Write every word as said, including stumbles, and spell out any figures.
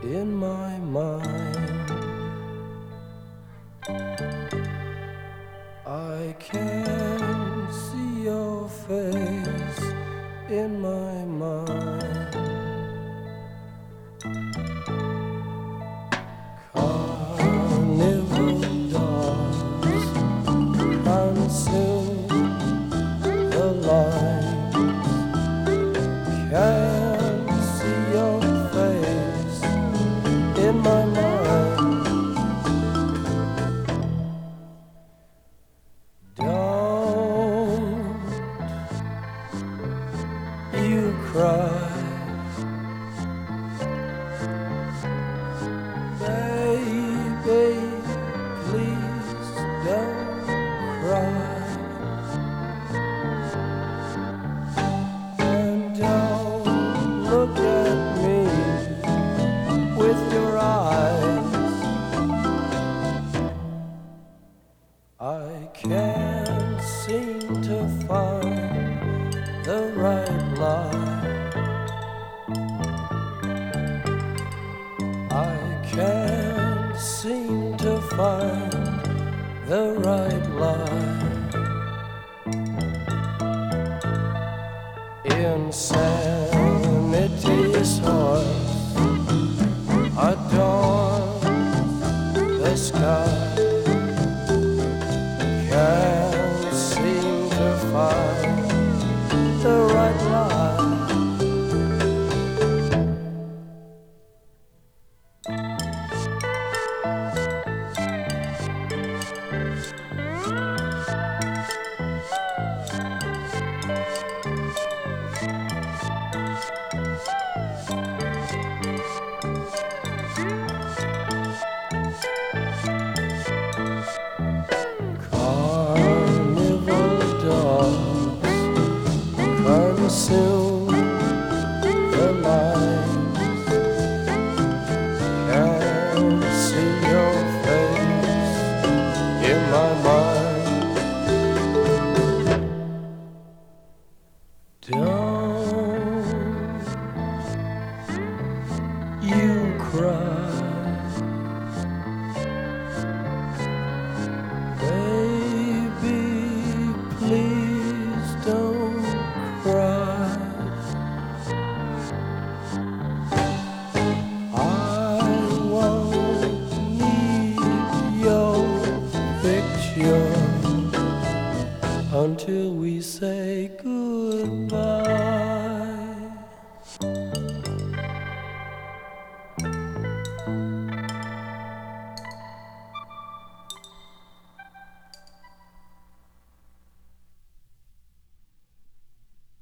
in my mind. I can see your face in my mind. Carnival dogs consume the light. Can see your face in my mind. Don't you cry, baby, please don't cry. And don't look at me with your eyes. I can't seem to find the right line. I can't seem to find the right line. Insanity's horse adorns the sky. Can't seem to find the right line. Carnival dogs consume the light. Can't see your face in my mind. Don't you cry, baby, please don't cry. I won't need your picture until we say goodbye.